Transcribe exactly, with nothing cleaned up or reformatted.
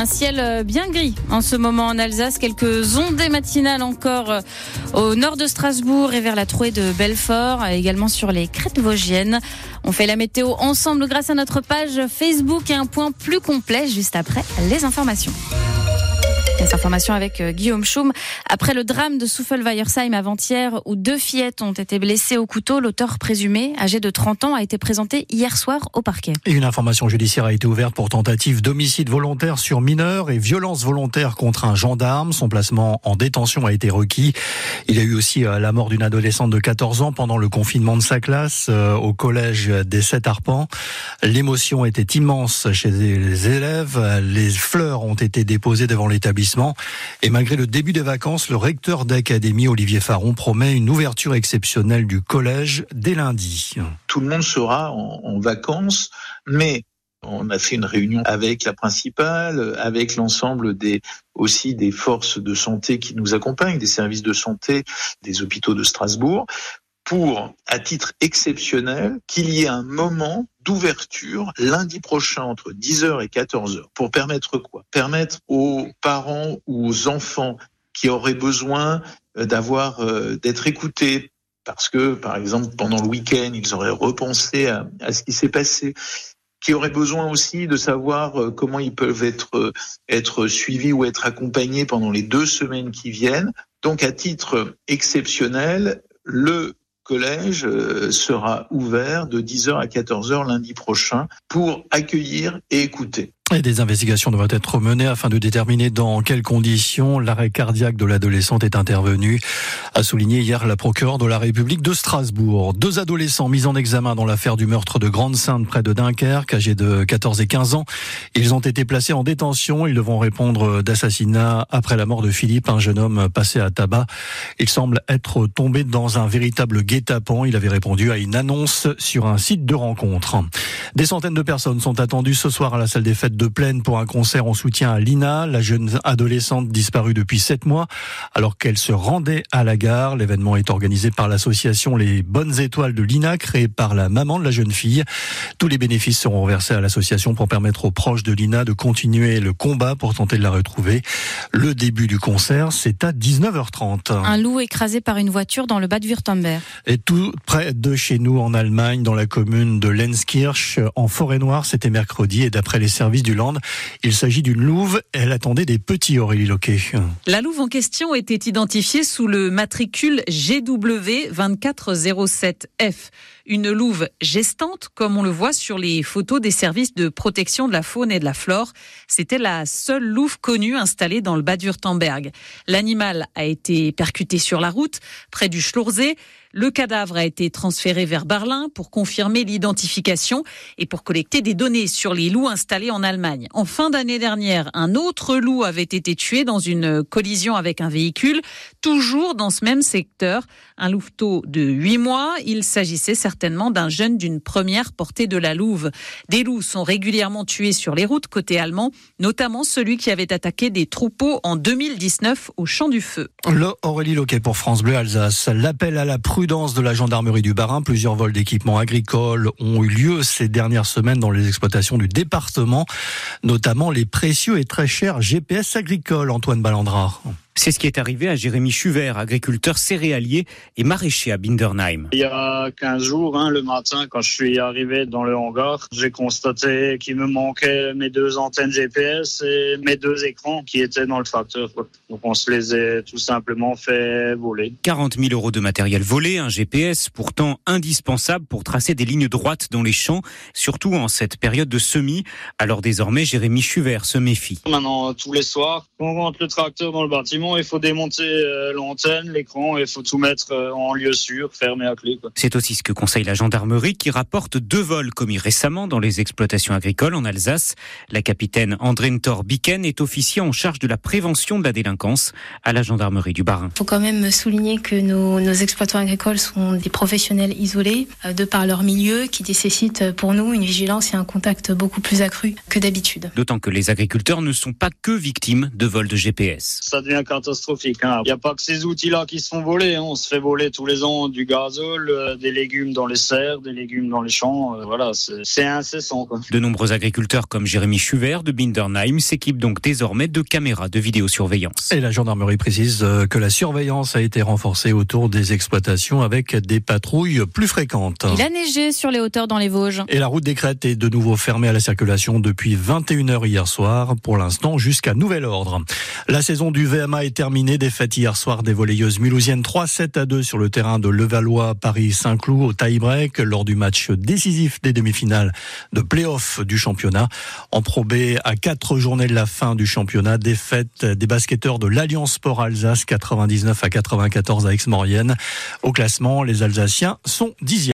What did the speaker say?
Un ciel bien gris en ce moment en Alsace. Quelques ondées matinales encore au nord de Strasbourg et vers la Trouée de Belfort, également sur les crêtes vosgiennes. On fait la météo ensemble grâce à notre page Facebook et un point plus complet juste après les informations. Les informations avec Guillaume Schaume. Après le drame de Souffelweiersheim avant-hier où deux fillettes ont été blessées au couteau, l'auteur présumé, âgé de trente ans, a été présenté hier soir au parquet. Et une information judiciaire a été ouverte pour tentative d'homicide volontaire sur mineur et violence volontaire contre un gendarme. Son placement en détention a été requis. Il y a eu aussi la mort d'une adolescente de quatorze ans pendant le confinement de sa classe au collège des Sept Arpents. L'émotion était immense chez les élèves. Les fleurs ont été déposées devant l'établissement. Et malgré le début des vacances, le recteur d'académie, Olivier Faron, promet une ouverture exceptionnelle du collège dès lundi. Tout le monde sera en, en vacances, mais on a fait une réunion avec la principale, avec l'ensemble des aussi des forces de santé qui nous accompagnent, des services de santé des hôpitaux de Strasbourg, pour, à titre exceptionnel, qu'il y ait un moment d'ouverture lundi prochain entre dix heures et quatorze heures. Pour permettre quoi ? Permettre aux parents ou aux enfants qui auraient besoin d'avoir, euh, d'être écoutés parce que, par exemple, pendant le week-end, ils auraient repensé à, à ce qui s'est passé, qui auraient besoin aussi de savoir euh, comment ils peuvent être, euh, être suivis ou être accompagnés pendant les deux semaines qui viennent. Donc, à titre exceptionnel, le collège sera ouvert de dix heures à quatorze heures lundi prochain pour accueillir et écouter. Et des investigations devraient être menées afin de déterminer dans quelles conditions l'arrêt cardiaque de l'adolescente est intervenu, a souligné hier la procureure de la République de Strasbourg. Deux adolescents mis en examen dans l'affaire du meurtre de Grande-Sainte près de Dunkerque, âgés de quatorze et quinze ans. Ils ont été placés en détention. Ils devront répondre d'assassinat après la mort de Philippe, un jeune homme passé à tabac. Il semble être tombé dans un véritable guet-apens. Il avait répondu à une annonce sur un site de rencontre. Des centaines de personnes sont attendues ce soir à la salle des fêtes de Plaine pour un concert en soutien à Lina, la jeune adolescente disparue depuis sept mois, alors qu'elle se rendait à la gare. L'événement est organisé par l'association Les Bonnes Étoiles de Lina, créée par la maman de la jeune fille. Tous les bénéfices seront reversés à l'association pour permettre aux proches de Lina de continuer le combat pour tenter de la retrouver. Le début du concert, c'est à dix-neuf heures trente. Un loup écrasé par une voiture dans le Bade-Württemberg. Et tout près de chez nous en Allemagne, dans la commune de Lenzkirch, en Forêt-Noire, c'était mercredi, et d'après les services du Land, il s'agit d'une louve. Elle attendait des petits, Aurélie Loquet. La louve en question était identifiée sous le matricule G W vingt-quatre zéro sept F. Une louve gestante, comme on le voit sur les photos des services de protection de la faune et de la flore. C'était la seule louve connue installée dans le Bade-Württemberg. L'animal a été percuté sur la route, près du Schlursee. Le cadavre a été transféré vers Berlin pour confirmer l'identification et pour collecter des données sur les loups installés en Allemagne. En fin d'année dernière, un autre loup avait été tué dans une collision avec un véhicule, toujours dans ce même secteur. Un louveteau de huit mois. Il s'agissait certainement d'un jeune d'une première portée de la louve. Des loups sont régulièrement tués sur les routes côté allemand, notamment celui qui avait attaqué des troupeaux en deux mille dix-neuf au Champ du Feu. Le Aurélie Loquet pour France Bleu Alsace. L'appel à la prudence de la gendarmerie du Bas-Rhin. Plusieurs vols d'équipements agricoles ont eu lieu ces dernières semaines dans les exploitations du département, notamment les précieux et très chers G P S agricoles. Antoine Ballandra. C'est ce qui est arrivé à Jérémy Schuvert, agriculteur céréalier et maraîcher à Bindernheim. Il y a quinze jours, hein, le matin, quand je suis arrivé dans le hangar, j'ai constaté qu'il me manquait mes deux antennes G P S et mes deux écrans qui étaient dans le tracteur. Donc on se les a tout simplement fait voler. quarante mille euros de matériel volé, un G P S pourtant indispensable pour tracer des lignes droites dans les champs, surtout en cette période de semis. Alors désormais, Jérémy Schuvert se méfie. Maintenant, tous les soirs, quand on rentre le tracteur dans le bâtiment, il faut démonter euh, l'antenne, l'écran, il faut tout mettre euh, en lieu sûr, fermé à clé, quoi. C'est aussi ce que conseille la gendarmerie qui rapporte deux vols commis récemment dans les exploitations agricoles en Alsace. La capitaine Andrine Thor-Biken est officier en charge de la prévention de la délinquance à la gendarmerie du Bas-Rhin. Il faut quand même souligner que nos, nos exploitants agricoles sont des professionnels isolés euh, de par leur milieu qui nécessitent pour nous une vigilance et un contact beaucoup plus accru que d'habitude. D'autant que les agriculteurs ne sont pas que victimes de vols de G P S. Ça devient catastrophique. Hein. Il n'y a pas que ces outils-là qui se font voler. Hein. On se fait voler tous les ans du gazole, euh, des légumes dans les serres, des légumes dans les champs. Euh, voilà, c'est, c'est incessant. Quoi. De nombreux agriculteurs comme Jérémy Schubert de Bindernheim s'équipent donc désormais de caméras de vidéosurveillance. Et la gendarmerie précise que la surveillance a été renforcée autour des exploitations avec des patrouilles plus fréquentes. Il a neigé sur les hauteurs dans les Vosges. Et la route des Crêtes est de nouveau fermée à la circulation depuis vingt et une heures hier soir, pour l'instant jusqu'à nouvel ordre. La saison du V M A est terminée. Défaite hier soir des volleyeuses mulhousiennes trois sept à deux sur le terrain de Levallois Paris-Saint-Cloud au tie-break lors du match décisif des demi-finales de play-off du championnat. En Pro B, à quatre journées de la fin du championnat, défaite des basketteurs de l'Alliance Sport Alsace quatre-vingt-dix-neuf à quatre-vingt-quatorze à Aix-Maurienne. Au classement, les Alsaciens sont dixièmes.